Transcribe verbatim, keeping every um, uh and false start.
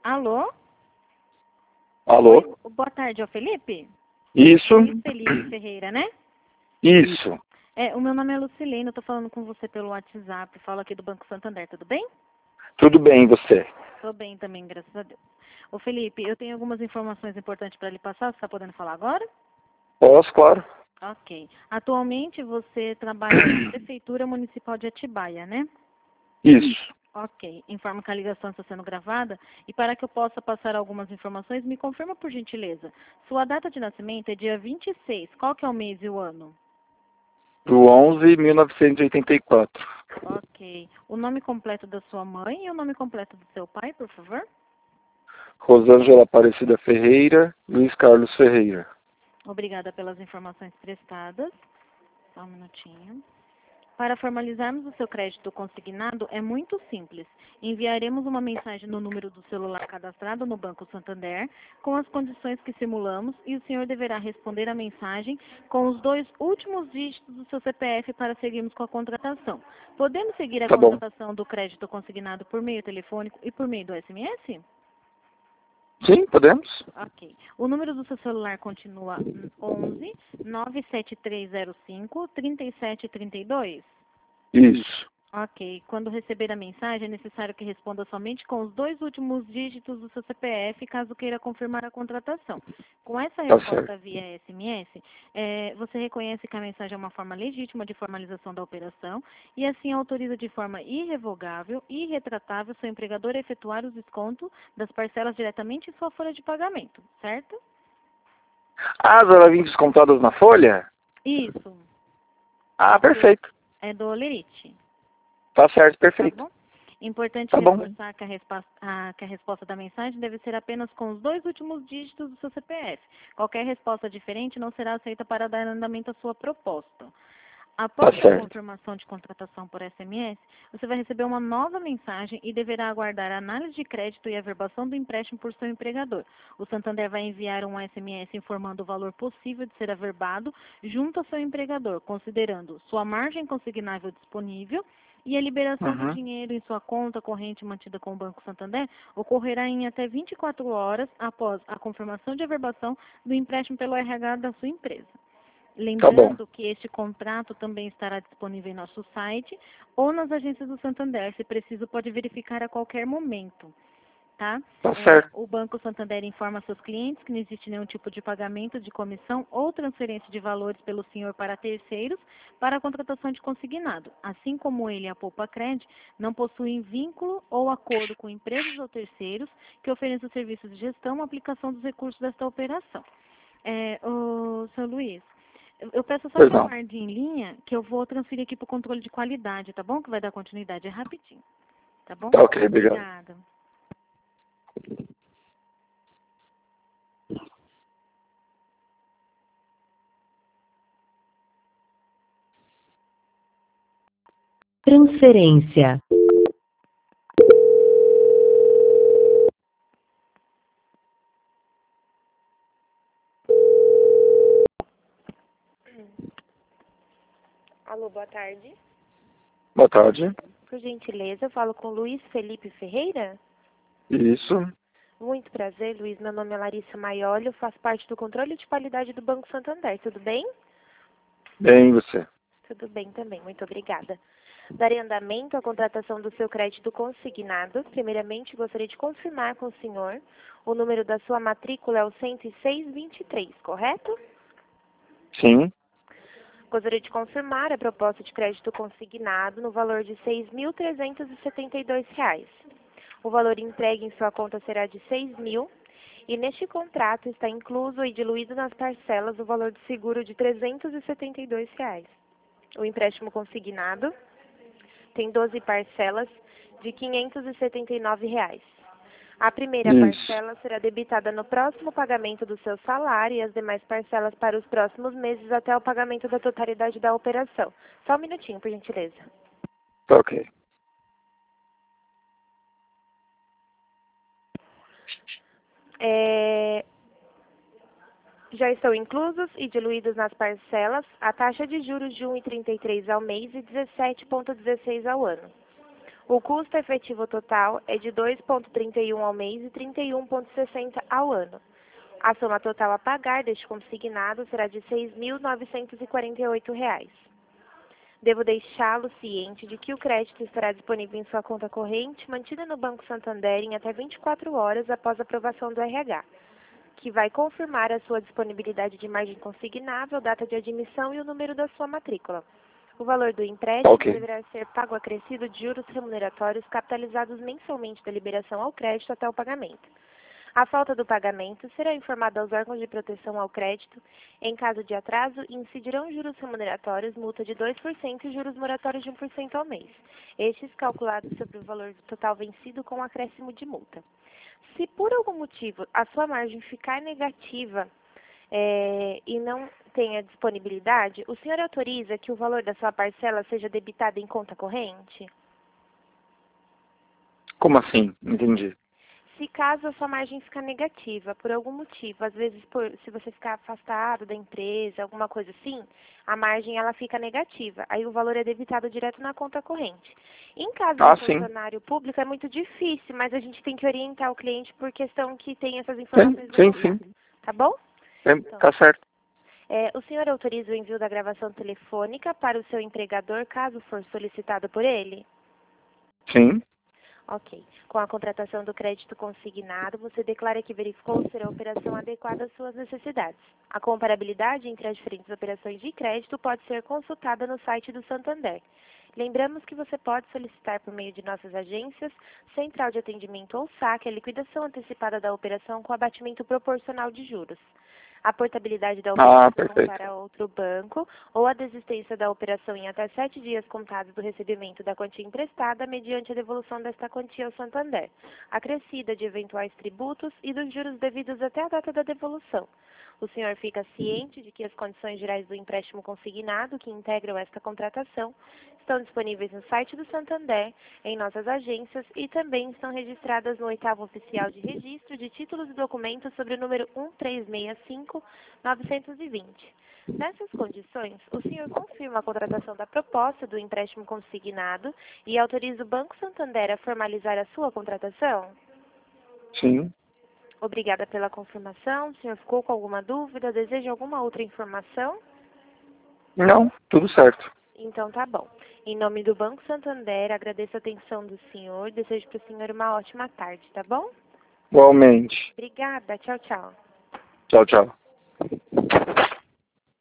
Alô? Alô? Oi, boa tarde, é o Felipe? Isso? Luiz Felipe Ferreira, né? Isso. É, o meu nome é Lucilene, eu tô falando com você pelo WhatsApp, falo aqui do Banco Santander, tudo bem? Tudo bem, e você? Tô bem também, graças a Deus. Ô Felipe, eu tenho algumas informações importantes para lhe passar, você está podendo falar agora? Posso, claro. Ok. Atualmente você trabalha na Prefeitura Municipal de Atibaia, né? Isso. Ok. Informo que a ligação está sendo gravada e para que eu possa passar algumas informações, me confirma por gentileza. Sua data de nascimento é dia vinte e seis. Qual que é o mês e o ano? Do onze, mil novecentos e oitenta e quatro. Ok. O nome completo da sua mãe e o nome completo do seu pai, por favor? Rosângela Aparecida Ferreira, Luiz Carlos Ferreira. Obrigada pelas informações prestadas. Só um minutinho. Para formalizarmos o seu crédito consignado, é muito simples. Enviaremos uma mensagem no número do celular cadastrado no Banco Santander, com as condições que simulamos, e o senhor deverá responder a mensagem com os dois últimos dígitos do seu C P F para seguirmos com a contratação. Podemos seguir a Tá bom. contratação do crédito consignado por meio telefônico e por meio do S M S? Sim, podemos? Ok. O número do seu celular continua onze, nove sete três zero cinco, três sete três dois? Isso. Ok. Quando receber a mensagem, é necessário que responda somente com os dois últimos dígitos do seu C P F, caso queira confirmar a contratação. Com essa Tá certo. resposta via S M S, eh, você reconhece que a mensagem é uma forma legítima de formalização da operação e assim autoriza de forma irrevogável e irretratável seu empregador a efetuar os descontos das parcelas diretamente em sua folha de pagamento, certo? Ah, as horas vinte descontadas na folha? Isso. Ah, É do, perfeito. é do Olerite. Tá certo, Tá perfeito. bom? Importante Tá bom. reforçar que a, resposta, a, que a resposta da mensagem deve ser apenas com os dois últimos dígitos do seu C P F. Qualquer resposta diferente não será aceita para dar andamento à sua proposta. Tá Após a certo. confirmação de contratação por S M S, você vai receber uma nova mensagem e deverá aguardar a análise de crédito e averbação do empréstimo por seu empregador. O Santander vai enviar um S M S informando o valor possível de ser averbado junto ao seu empregador, considerando sua margem consignável disponível, e a liberação do Uhum. dinheiro em sua conta corrente mantida com o Banco Santander ocorrerá em até vinte e quatro horas após a confirmação de averbação do empréstimo pelo R H da sua empresa. Tá bom. Lembrando que este contrato também estará disponível em nosso site ou nas agências do Santander. Se preciso, pode verificar a qualquer momento. Tá? Tá É, certo. o Banco Santander informa seus clientes que não existe nenhum tipo de pagamento de comissão ou transferência de valores pelo senhor para terceiros para a contratação de consignado. Assim como ele e a Poupa Cred não possuem vínculo ou acordo com empresas ou terceiros que ofereçam serviços de gestão ou aplicação dos recursos desta operação. É, o seu Luiz, eu eu peço só Pois que não. aguarde em linha, que eu vou transferir aqui para o controle de qualidade, tá bom? Que vai dar continuidade, é rapidinho, tá bom? Tá ok, obrigado. Obrigada. Transferência. Alô, boa tarde. Boa tarde. Por gentileza, eu falo com Luiz Felipe Ferreira. Isso. Muito prazer, Luiz. Meu nome é Larissa Maioli, eu faço parte do controle de qualidade do Banco Santander. Tudo bem? Bem, e você? Tudo bem também, muito obrigada. Darei andamento à contratação do seu crédito consignado. Primeiramente, gostaria de confirmar com o senhor o número da sua matrícula é o cento e seis vinte e três, correto? Sim. Gostaria de confirmar a proposta de crédito consignado no valor de seis mil trezentos e setenta e dois reais. O valor entregue em sua conta será de seis mil e neste contrato está incluso e diluído nas parcelas o valor de seguro de trezentos e setenta e dois reais. O empréstimo consignado tem doze parcelas de quinhentos e setenta e nove reais. A primeira Isso. parcela será debitada no próximo pagamento do seu salário e as demais parcelas para os próximos meses até o pagamento da totalidade da operação. Só um minutinho, por gentileza. Tá ok. É... Já estão inclusos e diluídos nas parcelas a taxa de juros de um vírgula trinta e três ao mês e dezessete vírgula dezesseis ao ano. O custo efetivo total é de dois vírgula trinta e um ao mês e trinta e um vírgula sessenta ao ano. A soma total a pagar deste consignado será de seis mil novecentos e quarenta e oito reais. Devo deixá-lo ciente de que o crédito estará disponível em sua conta corrente, mantida no Banco Santander em até vinte e quatro horas após a aprovação do R H, que vai confirmar a sua disponibilidade de margem consignável, data de admissão e o número da sua matrícula. O valor do empréstimo Ok. deverá ser pago acrescido de juros remuneratórios capitalizados mensalmente da liberação ao crédito até o pagamento. A falta do pagamento será informada aos órgãos de proteção ao crédito. Em caso de atraso, incidirão juros remuneratórios, multa de dois por cento e juros moratórios de um por cento ao mês, estes calculados sobre o valor total vencido com acréscimo de multa. Se por algum motivo a sua margem ficar negativa é, e não tenha disponibilidade, o senhor autoriza que o valor da sua parcela seja debitado em conta corrente? Como assim? Entendi. Se caso a sua margem ficar negativa, por algum motivo, às vezes por, se você ficar afastado da empresa, alguma coisa assim, a margem ela fica negativa. Aí o valor é debitado direto na conta corrente. Em caso Ah, de sim. funcionário público é muito difícil, mas a gente tem que orientar o cliente por questão que tem essas Sim, informações no sim, contrato. sim. Tá bom? É, tá certo. É, o senhor autoriza o envio da gravação telefônica para o seu empregador, caso for solicitado por ele? Sim. Ok. Com a contratação do crédito consignado, você declara que verificou ser a operação adequada às suas necessidades. A comparabilidade entre as diferentes operações de crédito pode ser consultada no site do Santander. Lembramos que você pode solicitar por meio de nossas agências, Central de Atendimento ou saque, a liquidação antecipada da operação com abatimento proporcional de juros. A portabilidade da Ah, operação perfeito. para outro banco ou a desistência da operação em até sete dias contados do recebimento da quantia emprestada mediante a devolução desta quantia ao Santander, acrescida de eventuais tributos e dos juros devidos até a data da devolução. O senhor fica ciente de que as condições gerais do empréstimo consignado que integram esta contratação estão disponíveis no site do Santander, em nossas agências e também estão registradas no oitavo oficial de registro de títulos e documentos sobre o número um três seis cinco nove dois zero. Nessas condições, o senhor confirma a contratação da proposta do empréstimo consignado e autoriza o Banco Santander a formalizar a sua contratação? Sim. Obrigada pela confirmação. O senhor ficou com alguma dúvida? Deseja alguma outra informação? Não, tudo certo. Então tá bom. Em nome do Banco Santander, agradeço a atenção do senhor. Desejo para o senhor uma ótima tarde, tá bom? Igualmente. Obrigada. Tchau, tchau. Tchau, tchau.